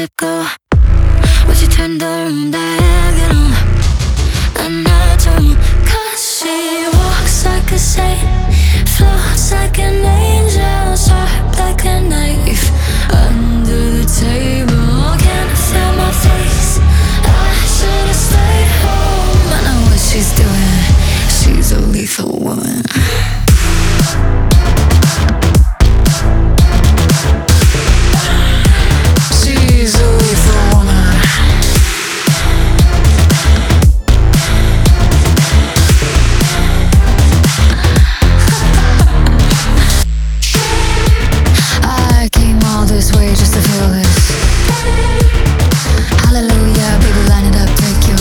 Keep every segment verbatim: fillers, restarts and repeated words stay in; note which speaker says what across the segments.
Speaker 1: it go? Would you turn the room diagonal? Anatomy. Cause she walks like a saint, floats like an angel, sharp like a knife. Under the table, can't feel my face. I should've stayed home. I know what she's doing. She's a lethal woman. She's a lethal woman. I came all this way just to feel this. Hallelujah, baby, line it up, take you.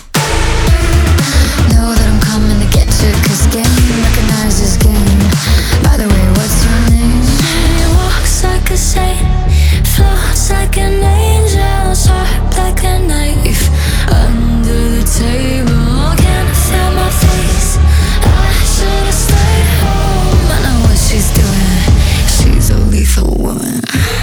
Speaker 1: Know that I'm coming to get you, cause game recognizes game. By the way, what's your name? She walks like a saint, floats like an angel, sharp like a knife. Under the table, can't feel my face. I should've stayed home. I know what she's doing. She's a lethal woman.